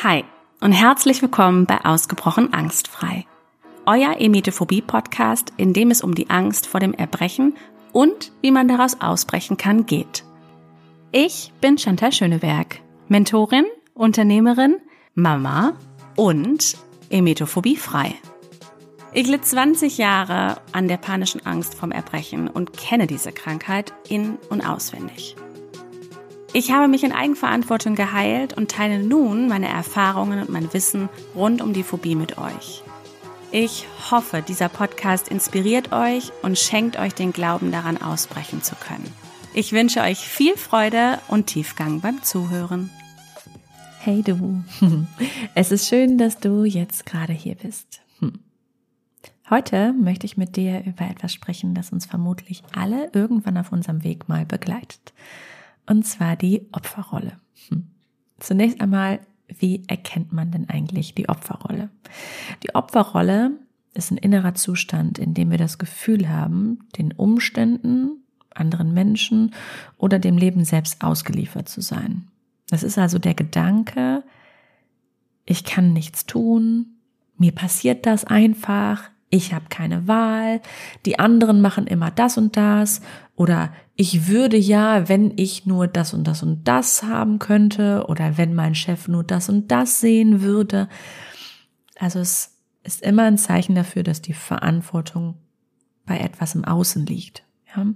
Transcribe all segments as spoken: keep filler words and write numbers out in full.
Hi und herzlich willkommen bei Ausgebrochen Angstfrei, euer Emetophobie-Podcast, in dem es um die Angst vor dem Erbrechen und wie man daraus ausbrechen kann geht. Ich bin Chantal Schöneberg, Mentorin, Unternehmerin, Mama und emetophobiefrei. Ich litt zwanzig Jahre an der panischen Angst vom Erbrechen und kenne diese Krankheit in- und auswendig. Ich habe mich in Eigenverantwortung geheilt und teile nun meine Erfahrungen und mein Wissen rund um die Phobie mit euch. Ich hoffe, dieser Podcast inspiriert euch und schenkt euch den Glauben daran, ausbrechen zu können. Ich wünsche euch viel Freude und Tiefgang beim Zuhören. Hey du, es ist schön, dass du jetzt gerade hier bist. Heute möchte ich mit dir über etwas sprechen, das uns vermutlich alle irgendwann auf unserem Weg mal begleitet. Und zwar die Opferrolle. Hm. Zunächst einmal, wie erkennt man denn eigentlich die Opferrolle? Die Opferrolle ist ein innerer Zustand, in dem wir das Gefühl haben, den Umständen, anderen Menschen oder dem Leben selbst ausgeliefert zu sein. Das ist also der Gedanke, ich kann nichts tun, mir passiert das einfach, ich habe keine Wahl, die anderen machen immer das und das oder ich würde ja, wenn ich nur das und das und das haben könnte oder wenn mein Chef nur das und das sehen würde. Also es ist immer ein Zeichen dafür, dass die Verantwortung bei etwas im Außen liegt. Ja?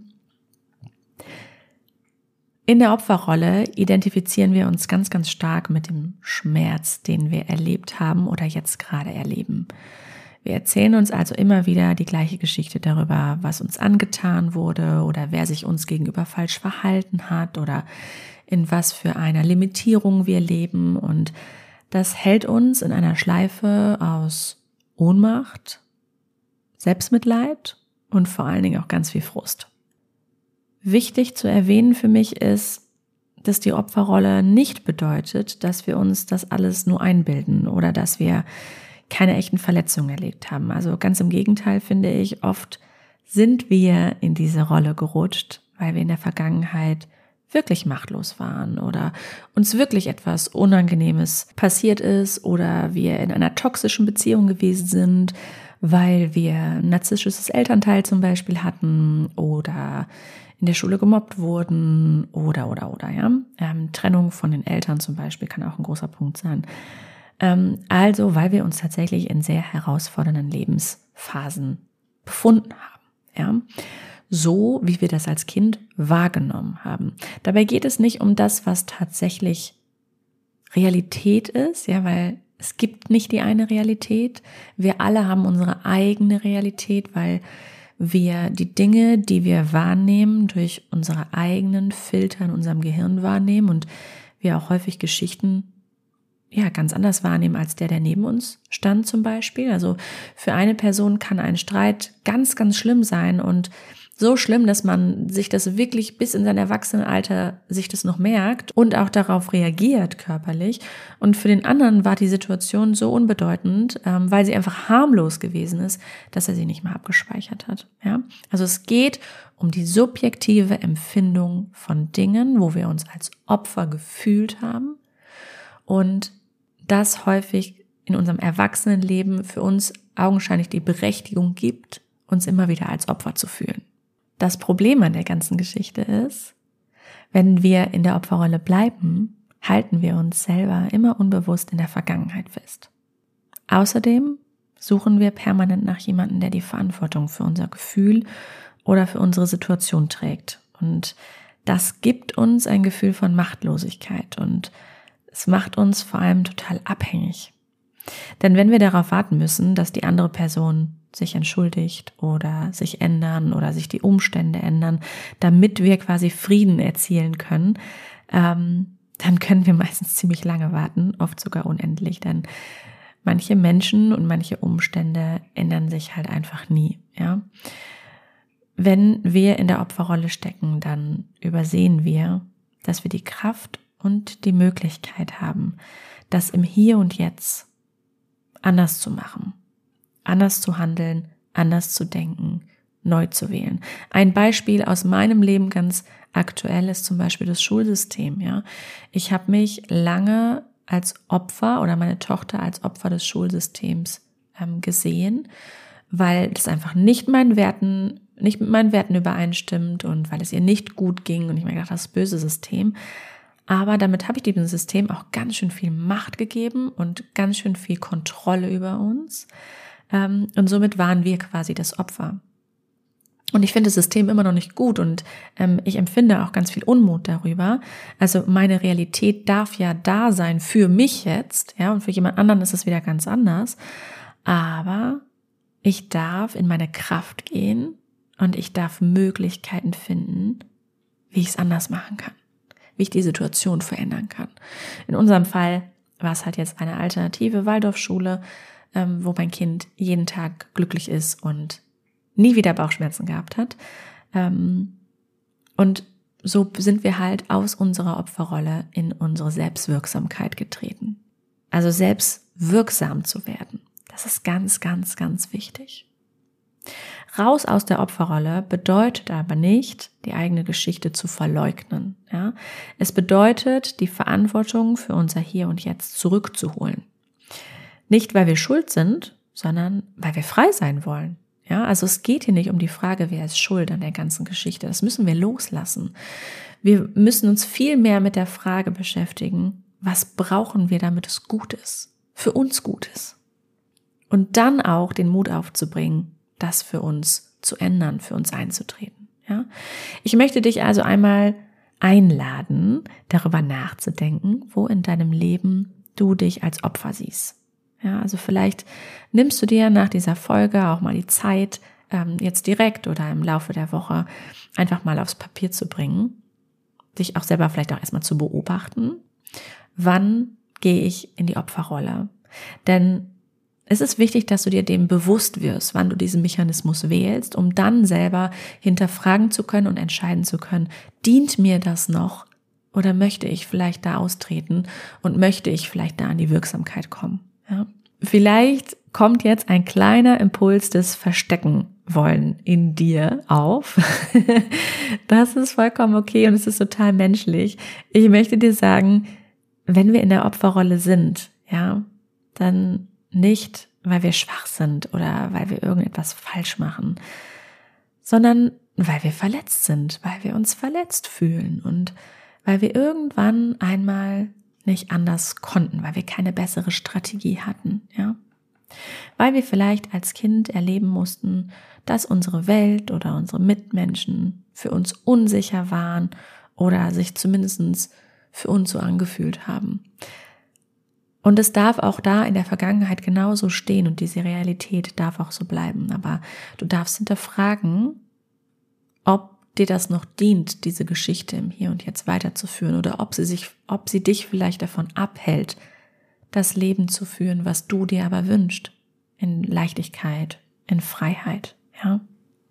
In der Opferrolle identifizieren wir uns ganz, ganz stark mit dem Schmerz, den wir erlebt haben oder jetzt gerade erleben. Wir erzählen uns also immer wieder die gleiche Geschichte darüber, was uns angetan wurde oder wer sich uns gegenüber falsch verhalten hat oder in was für einer Limitierung wir leben. Und das hält uns in einer Schleife aus Ohnmacht, Selbstmitleid und vor allen Dingen auch ganz viel Frust. Wichtig zu erwähnen für mich ist, dass die Opferrolle nicht bedeutet, dass wir uns das alles nur einbilden oder dass wir keine echten Verletzungen erlebt haben. Also ganz im Gegenteil finde ich, oft sind wir in diese Rolle gerutscht, weil wir in der Vergangenheit wirklich machtlos waren oder uns wirklich etwas Unangenehmes passiert ist oder wir in einer toxischen Beziehung gewesen sind, weil wir ein narzisstisches Elternteil zum Beispiel hatten oder in der Schule gemobbt wurden oder, oder, oder, ja. Ähm, Trennung von den Eltern zum Beispiel kann auch ein großer Punkt sein. Also, weil wir uns tatsächlich in sehr herausfordernden Lebensphasen befunden haben, ja, so wie wir das als Kind wahrgenommen haben. Dabei geht es nicht um das, was tatsächlich Realität ist, ja, weil es gibt nicht die eine Realität. Wir alle haben unsere eigene Realität, weil wir die Dinge, die wir wahrnehmen, durch unsere eigenen Filter in unserem Gehirn wahrnehmen und wir auch häufig Geschichten ja, ganz anders wahrnehmen als der, der neben uns stand zum Beispiel. Also für eine Person kann ein Streit ganz, ganz schlimm sein und so schlimm, dass man sich das wirklich bis in sein Erwachsenenalter sich das noch merkt und auch darauf reagiert körperlich. Und für den anderen war die Situation so unbedeutend, ähm, weil sie einfach harmlos gewesen ist, dass er sie nicht mehr abgespeichert hat. Ja? Also es geht um die subjektive Empfindung von Dingen, wo wir uns als Opfer gefühlt haben und das häufig in unserem Erwachsenenleben für uns augenscheinlich die Berechtigung gibt, uns immer wieder als Opfer zu fühlen. Das Problem an der ganzen Geschichte ist, wenn wir in der Opferrolle bleiben, halten wir uns selber immer unbewusst in der Vergangenheit fest. Außerdem suchen wir permanent nach jemandem, der die Verantwortung für unser Gefühl oder für unsere Situation trägt. Und das gibt uns ein Gefühl von Machtlosigkeit und es macht uns vor allem total abhängig. Denn wenn wir darauf warten müssen, dass die andere Person sich entschuldigt oder sich ändern oder sich die Umstände ändern, damit wir quasi Frieden erzielen können, ähm, dann können wir meistens ziemlich lange warten, oft sogar unendlich, denn manche Menschen und manche Umstände ändern sich halt einfach nie, ja. Wenn wir in der Opferrolle stecken, dann übersehen wir, dass wir die Kraft und die Möglichkeit haben, das im Hier und Jetzt anders zu machen, anders zu handeln, anders zu denken, neu zu wählen. Ein Beispiel aus meinem Leben ganz aktuell ist zum Beispiel das Schulsystem. Ja, ich habe mich lange als Opfer oder meine Tochter als Opfer des Schulsystems ähm, gesehen, weil das einfach nicht meinen Werten, nicht mit meinen Werten übereinstimmt und weil es ihr nicht gut ging und ich mir gedacht, das böse System. Aber damit habe ich diesem System auch ganz schön viel Macht gegeben und ganz schön viel Kontrolle über uns. Ähm, und somit waren wir quasi das Opfer. Und ich finde das System immer noch nicht gut und ähm, ich empfinde auch ganz viel Unmut darüber. Also meine Realität darf ja da sein für mich jetzt, ja, und für jemand anderen ist es wieder ganz anders. Aber ich darf in meine Kraft gehen und ich darf Möglichkeiten finden, wie ich es anders machen kann, wie ich die Situation verändern kann. In unserem Fall war es halt jetzt eine alternative Waldorfschule, ähm, wo mein Kind jeden Tag glücklich ist und nie wieder Bauchschmerzen gehabt hat. Und so sind wir halt aus unserer Opferrolle in unsere Selbstwirksamkeit getreten. Also selbstwirksam zu werden. Das ist ganz, ganz, ganz wichtig. Raus aus der Opferrolle bedeutet aber nicht, die eigene Geschichte zu verleugnen. Ja? Es bedeutet, die Verantwortung für unser Hier und Jetzt zurückzuholen. Nicht, weil wir schuld sind, sondern weil wir frei sein wollen. Ja, also es geht hier nicht um die Frage, wer ist schuld an der ganzen Geschichte. Das müssen wir loslassen. Wir müssen uns viel mehr mit der Frage beschäftigen, was brauchen wir, damit es gut ist, für uns gut ist. Und dann auch den Mut aufzubringen, das für uns zu ändern, für uns einzutreten. Ja, ich möchte dich also einmal einladen, darüber nachzudenken, wo in deinem Leben du dich als Opfer siehst. Ja, also vielleicht nimmst du dir nach dieser Folge auch mal die Zeit, ähm, jetzt direkt oder im Laufe der Woche einfach mal aufs Papier zu bringen, dich auch selber vielleicht auch erstmal zu beobachten. Wann gehe ich in die Opferrolle? Denn es ist wichtig, dass du dir dem bewusst wirst, wann du diesen Mechanismus wählst, um dann selber hinterfragen zu können und entscheiden zu können, dient mir das noch oder möchte ich vielleicht da austreten und möchte ich vielleicht da an die Wirksamkeit kommen? Ja. Vielleicht kommt jetzt ein kleiner Impuls des Verstecken wollen in dir auf. Das ist vollkommen okay und es ist total menschlich. Ich möchte dir sagen, wenn wir in der Opferrolle sind, ja, dann nicht, weil wir schwach sind oder weil wir irgendetwas falsch machen, sondern weil wir verletzt sind, weil wir uns verletzt fühlen und weil wir irgendwann einmal nicht anders konnten, weil wir keine bessere Strategie hatten, ja. Weil wir vielleicht als Kind erleben mussten, dass unsere Welt oder unsere Mitmenschen für uns unsicher waren oder sich zumindest für uns so angefühlt haben. Und es darf auch da in der Vergangenheit genauso stehen und diese Realität darf auch so bleiben. Aber du darfst hinterfragen, ob dir das noch dient, diese Geschichte im Hier und Jetzt weiterzuführen oder ob sie sich, ob sie dich vielleicht davon abhält, das Leben zu führen, was du dir aber wünschst, in Leichtigkeit, in Freiheit, ja.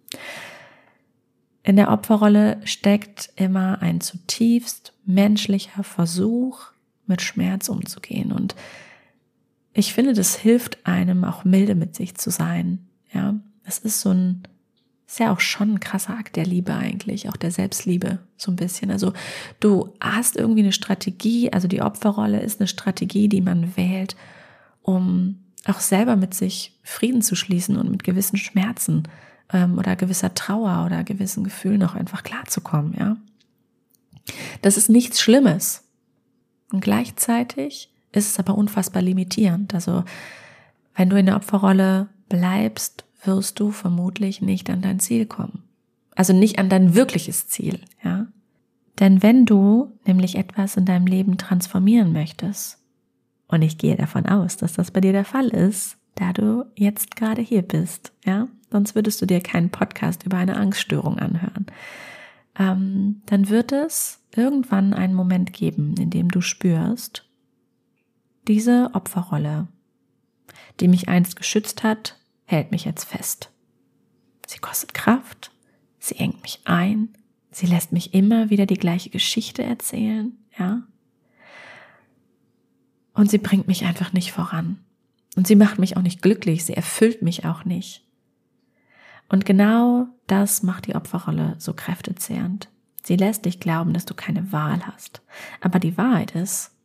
In der Opferrolle steckt immer ein zutiefst menschlicher Versuch, mit Schmerz umzugehen und ich finde, das hilft einem auch milde mit sich zu sein, ja. Es ist so ein Ist ja auch schon ein krasser Akt der Liebe eigentlich, auch der Selbstliebe so ein bisschen. Also du hast irgendwie eine Strategie, also die Opferrolle ist eine Strategie, die man wählt, um auch selber mit sich Frieden zu schließen und mit gewissen Schmerzen ähm, oder gewisser Trauer oder gewissen Gefühlen auch einfach klarzukommen, ja. Das ist nichts Schlimmes. Und gleichzeitig ist es aber unfassbar limitierend. Also wenn du in der Opferrolle bleibst, wirst du vermutlich nicht an dein Ziel kommen. Also nicht an dein wirkliches Ziel, ja. Denn wenn du nämlich etwas in deinem Leben transformieren möchtest, und ich gehe davon aus, dass das bei dir der Fall ist, da du jetzt gerade hier bist, ja, sonst würdest du dir keinen Podcast über eine Angststörung anhören, ähm, dann wird es irgendwann einen Moment geben, in dem du spürst, diese Opferrolle, die mich einst geschützt hat, hält mich jetzt fest. Sie kostet Kraft, sie engt mich ein, sie lässt mich immer wieder die gleiche Geschichte erzählen, ja. Und sie bringt mich einfach nicht voran. Und sie macht mich auch nicht glücklich, sie erfüllt mich auch nicht. Und genau das macht die Opferrolle so kräftezehrend. Sie lässt dich glauben, dass du keine Wahl hast. Aber die Wahrheit ist,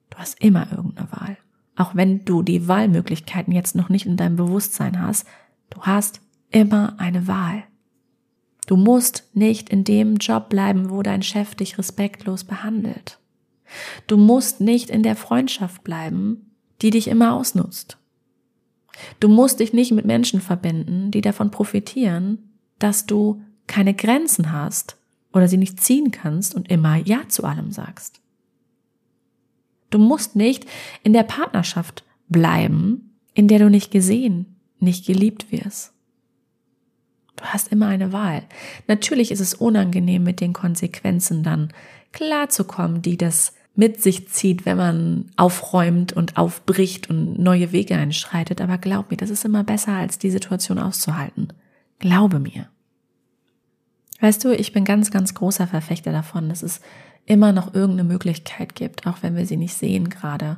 Du hast immer irgendeine Wahl. Auch wenn du die Wahlmöglichkeiten jetzt noch nicht in deinem Bewusstsein hast, du hast immer eine Wahl. Du musst nicht in dem Job bleiben, wo dein Chef dich respektlos behandelt. Du musst nicht in der Freundschaft bleiben, die dich immer ausnutzt. Du musst dich nicht mit Menschen verbinden, die davon profitieren, dass du keine Grenzen hast oder sie nicht ziehen kannst und immer Ja zu allem sagst. Du musst nicht in der Partnerschaft bleiben, in der du nicht gesehen, nicht geliebt wirst. Du hast immer eine Wahl. Natürlich ist es unangenehm, mit den Konsequenzen dann klarzukommen, die das mit sich zieht, wenn man aufräumt und aufbricht und neue Wege einschreitet. Aber glaub mir, das ist immer besser, als die Situation auszuhalten. Glaube mir. Weißt du, ich bin ganz, ganz großer Verfechter davon, dass es immer noch irgendeine Möglichkeit gibt, auch wenn wir sie nicht sehen gerade.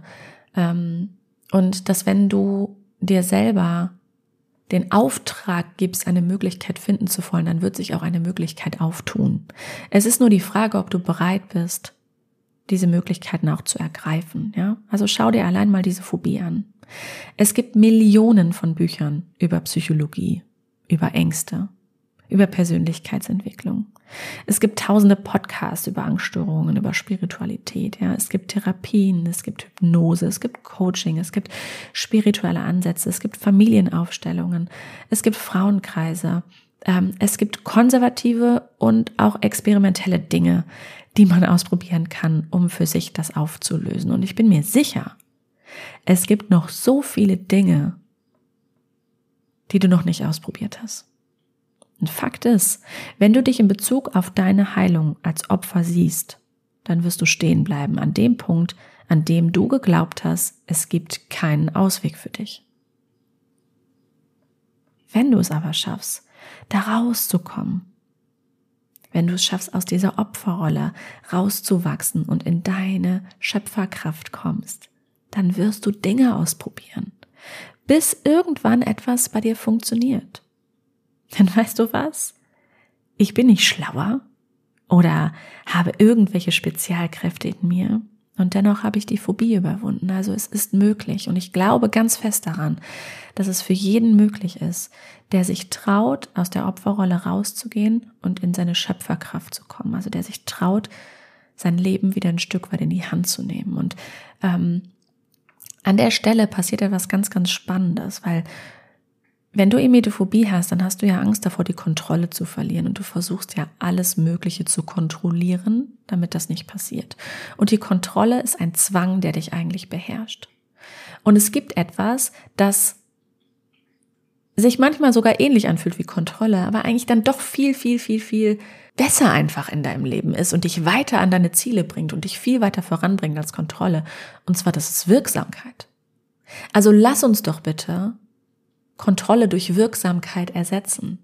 Und dass wenn du dir selber den Auftrag gibst, eine Möglichkeit finden zu wollen, dann wird sich auch eine Möglichkeit auftun. Es ist nur die Frage, ob du bereit bist, diese Möglichkeiten auch zu ergreifen. Ja? Also schau dir allein mal diese Phobie an. Es gibt Millionen von Büchern über Psychologie, über Ängste, über Persönlichkeitsentwicklung. Es gibt tausende Podcasts über Angststörungen, über Spiritualität. Ja, es gibt Therapien, es gibt Hypnose, es gibt Coaching, es gibt spirituelle Ansätze, es gibt Familienaufstellungen, es gibt Frauenkreise, ähm, es gibt konservative und auch experimentelle Dinge, die man ausprobieren kann, um für sich das aufzulösen. Und ich bin mir sicher, es gibt noch so viele Dinge, die du noch nicht ausprobiert hast. Und Fakt ist, wenn du dich in Bezug auf deine Heilung als Opfer siehst, dann wirst du stehen bleiben an dem Punkt, an dem du geglaubt hast, es gibt keinen Ausweg für dich. Wenn du es aber schaffst, da rauszukommen, wenn du es schaffst, aus dieser Opferrolle rauszuwachsen und in deine Schöpferkraft kommst, dann wirst du Dinge ausprobieren, bis irgendwann etwas bei dir funktioniert. Denn weißt du was? Ich bin nicht schlauer oder habe irgendwelche Spezialkräfte in mir und dennoch habe ich die Phobie überwunden. Also es ist möglich und ich glaube ganz fest daran, dass es für jeden möglich ist, der sich traut, aus der Opferrolle rauszugehen und in seine Schöpferkraft zu kommen. Also der sich traut, sein Leben wieder ein Stück weit in die Hand zu nehmen. Und ähm, an der Stelle passiert etwas ganz, ganz Spannendes, weil wenn du Emetophobie hast, dann hast du ja Angst davor, die Kontrolle zu verlieren und du versuchst ja alles Mögliche zu kontrollieren, damit das nicht passiert. Und die Kontrolle ist ein Zwang, der dich eigentlich beherrscht. Und es gibt etwas, das sich manchmal sogar ähnlich anfühlt wie Kontrolle, aber eigentlich dann doch viel, viel, viel, viel besser einfach in deinem Leben ist und dich weiter an deine Ziele bringt und dich viel weiter voranbringt als Kontrolle. Und zwar, das ist Wirksamkeit. Also lass uns doch bitte Kontrolle durch Wirksamkeit ersetzen.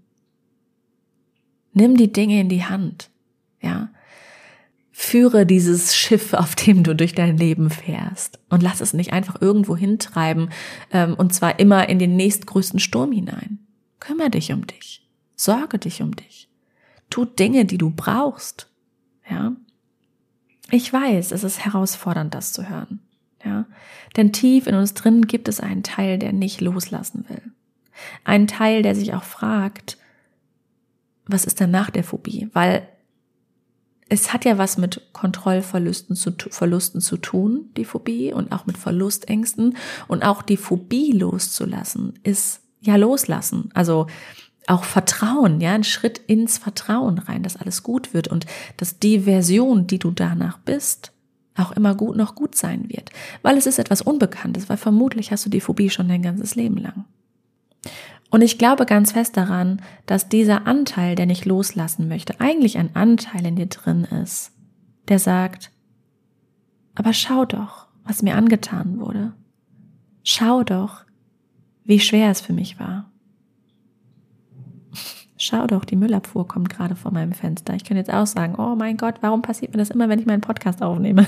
Nimm die Dinge in die Hand, ja. Führe dieses Schiff, auf dem du durch dein Leben fährst und lass es nicht einfach irgendwo hintreiben, ähm, und zwar immer in den nächstgrößten Sturm hinein. Kümmere dich um dich, sorge dich um dich, tu Dinge, die du brauchst, ja. Ich weiß, es ist herausfordernd, das zu hören, ja, denn tief in uns drin gibt es einen Teil, der nicht loslassen will. Ein Teil, der sich auch fragt, was ist denn nach der Phobie? Weil es hat ja was mit Kontrollverlusten zu, Verlusten zu tun, die Phobie, und auch mit Verlustängsten. Und auch die Phobie loszulassen ist ja loslassen. Also auch Vertrauen, ja, ein Schritt ins Vertrauen rein, dass alles gut wird und dass die Version, die du danach bist, auch immer gut noch gut sein wird. Weil es ist etwas Unbekanntes, weil vermutlich hast du die Phobie schon dein ganzes Leben lang. Und ich glaube ganz fest daran, dass dieser Anteil, der nicht loslassen möchte, eigentlich ein Anteil in dir drin ist, der sagt, aber schau doch, was mir angetan wurde. Schau doch, wie schwer es für mich war. Schau doch, die Müllabfuhr kommt gerade vor meinem Fenster. Ich könnte jetzt auch sagen, oh mein Gott, warum passiert mir das immer, wenn ich meinen Podcast aufnehme?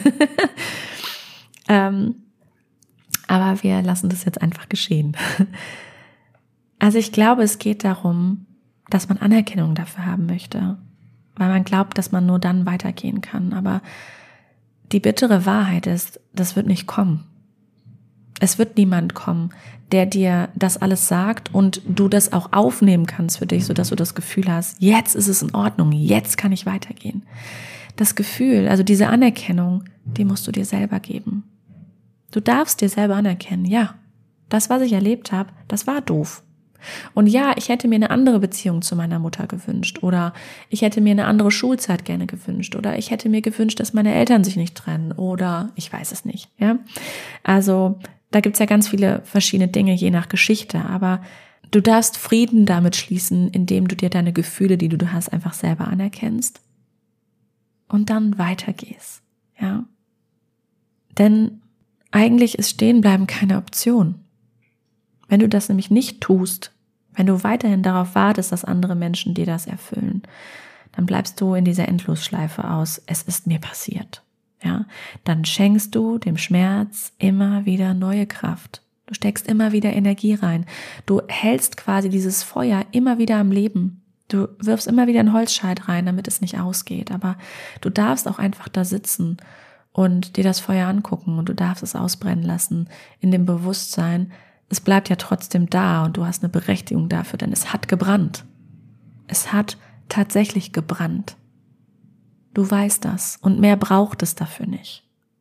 ähm, aber wir lassen das jetzt einfach geschehen. Also ich glaube, es geht darum, dass man Anerkennung dafür haben möchte, weil man glaubt, dass man nur dann weitergehen kann. Aber die bittere Wahrheit ist, das wird nicht kommen. Es wird niemand kommen, der dir das alles sagt und du das auch aufnehmen kannst für dich, sodass du das Gefühl hast, jetzt ist es in Ordnung, jetzt kann ich weitergehen. Das Gefühl, also diese Anerkennung, die musst du dir selber geben. Du darfst dir selber anerkennen, ja, das, was ich erlebt habe, das war doof. Und ja, ich hätte mir eine andere Beziehung zu meiner Mutter gewünscht oder ich hätte mir eine andere Schulzeit gerne gewünscht oder ich hätte mir gewünscht, dass meine Eltern sich nicht trennen oder ich weiß es nicht, ja. Also da gibt's ja ganz viele verschiedene Dinge, je nach Geschichte, aber du darfst Frieden damit schließen, indem du dir deine Gefühle, die du hast, einfach selber anerkennst und dann weitergehst, ja. Denn eigentlich ist Stehenbleiben keine Option. Wenn du das nämlich nicht tust, wenn du weiterhin darauf wartest, dass andere Menschen dir das erfüllen, dann bleibst du in dieser Endlosschleife aus, es ist mir passiert. Ja, dann schenkst du dem Schmerz immer wieder neue Kraft. Du steckst immer wieder Energie rein. Du hältst quasi dieses Feuer immer wieder am Leben. Du wirfst immer wieder einen Holzscheit rein, damit es nicht ausgeht. Aber du darfst auch einfach da sitzen und dir das Feuer angucken und du darfst es ausbrennen lassen in dem Bewusstsein, es bleibt ja trotzdem da und du hast eine Berechtigung dafür, denn es hat gebrannt. Es hat tatsächlich gebrannt. Du weißt das und mehr braucht es dafür nicht.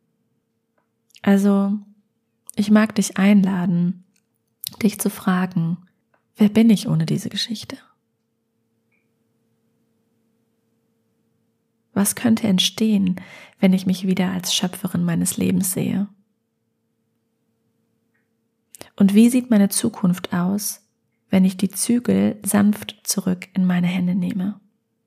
Also, ich mag dich einladen, dich zu fragen, wer bin ich ohne diese Geschichte? Was könnte entstehen, wenn ich mich wieder als Schöpferin meines Lebens sehe? Und wie sieht meine Zukunft aus, wenn ich die Zügel sanft zurück in meine Hände nehme?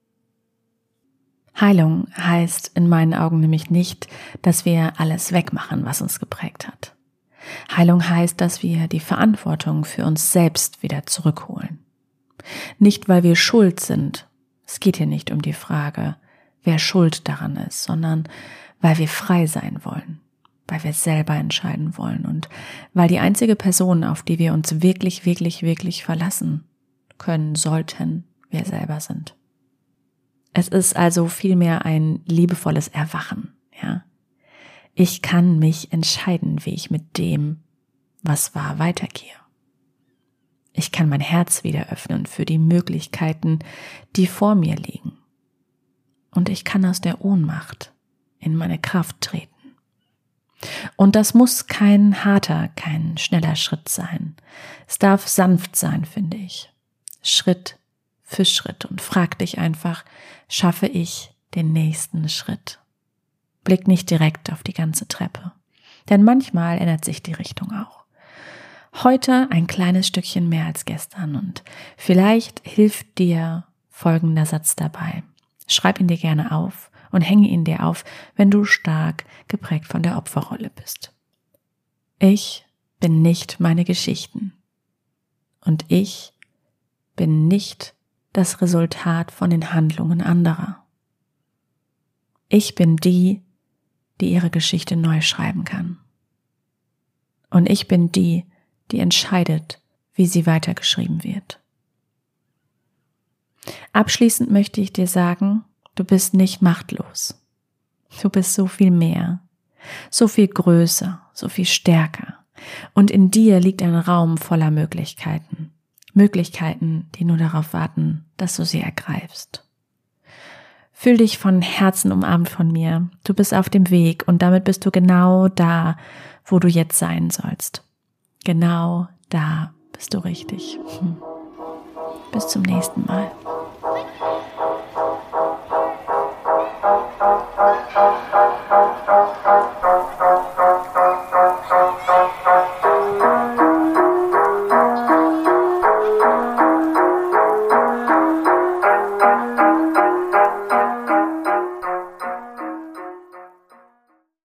Heilung heißt in meinen Augen nämlich nicht, dass wir alles wegmachen, was uns geprägt hat. Heilung heißt, dass wir die Verantwortung für uns selbst wieder zurückholen. Nicht, weil wir schuld sind. Es geht hier nicht um die Frage, wer schuld daran ist, sondern weil wir frei sein wollen, weil wir selber entscheiden wollen und weil die einzige Person, auf die wir uns wirklich, wirklich, wirklich verlassen können sollten, wir selber sind. Es ist also vielmehr ein liebevolles Erwachen, ja. Ich kann mich entscheiden, wie ich mit dem, was war, weitergehe. Ich kann mein Herz wieder öffnen für die Möglichkeiten, die vor mir liegen. Und ich kann aus der Ohnmacht in meine Kraft treten. Und das muss kein harter, kein schneller Schritt sein. Es darf sanft sein, finde ich. Schritt für Schritt und frag dich einfach, schaffe ich den nächsten Schritt? Blick nicht direkt auf die ganze Treppe, denn manchmal ändert sich die Richtung auch. Heute ein kleines Stückchen mehr als gestern und vielleicht hilft dir folgender Satz dabei. Schreib ihn dir gerne auf und hänge ihn dir auf, wenn du stark geprägt von der Opferrolle bist. Ich bin nicht meine Geschichten und ich bin nicht das Resultat von den Handlungen anderer. Ich bin die, die ihre Geschichte neu schreiben kann. Und ich bin die, die entscheidet, wie sie weitergeschrieben wird. Abschließend möchte ich dir sagen, du bist nicht machtlos. Du bist so viel mehr, so viel größer, so viel stärker. Und in dir liegt ein Raum voller Möglichkeiten. Möglichkeiten, die nur darauf warten, dass du sie ergreifst. Fühl dich von Herzen umarmt von mir. Du bist auf dem Weg und damit bist du genau da, wo du jetzt sein sollst. Genau da bist du richtig. Hm. Bis zum nächsten Mal.